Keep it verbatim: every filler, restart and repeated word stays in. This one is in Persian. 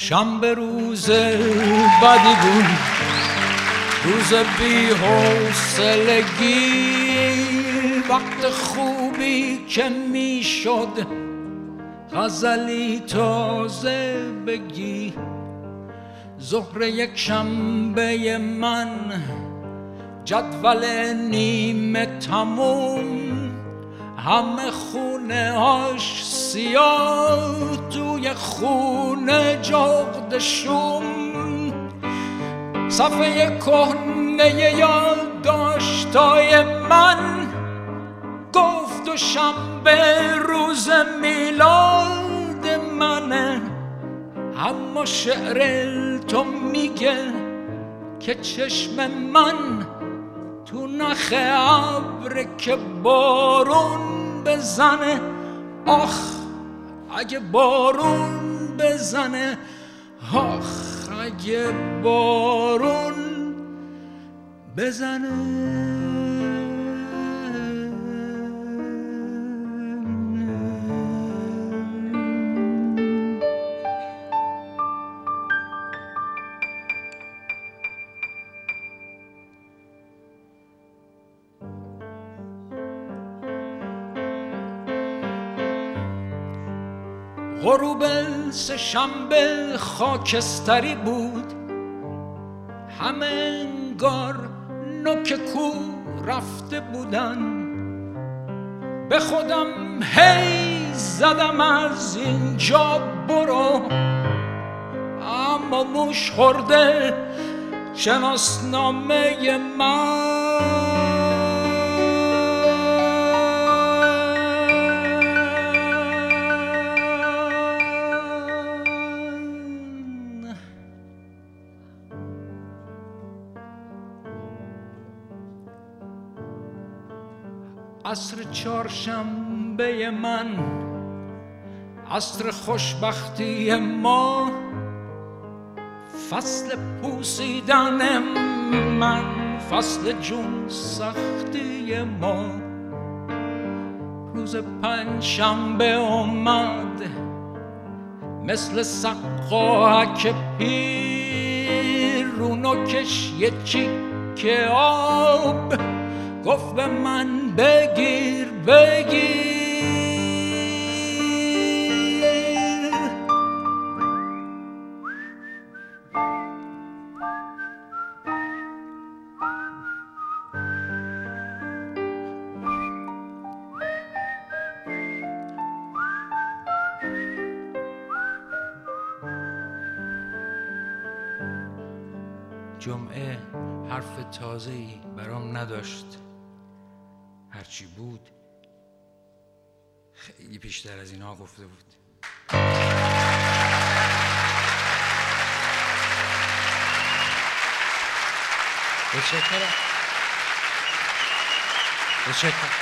شنبه روز بدی بود، روز بی حوصلگی، وقت خوبی که میشد غزلی تازه بگی. ظهر یک شنبه من، جدول نیمه تموم، همه خونه هاش سیاه، توی خونه جغد شوم. صفحه کهنه یادداشتای من گفت و شنبه روز میلاد منه، اما شعر تو میگه که چشم من تو نخ ابر که بارون بزنه. آخ اگه بارون بزنه، آخ اگه بارون بزنه. غروب سه شنبه خاکستری بود، همه انگار نوک کو رفته بودن. به خودم هی زدم از اینجا برو، اما موش خورده شناسنامه من. عصر چهارشنبه من، عصر خوشبختی ما، فصل پوسیدن من، فصل جون سختی ما. روز پنجشنبه اومد مثل سقاک پیر، رو نوکش یه چیکه آب، گفت به من بگیر بگیر. جمعه حرف تازه‌ای برام نداشت، هرچی بود خیلی بیشتر از اینا گفته بود. متشکرم. متشکرم.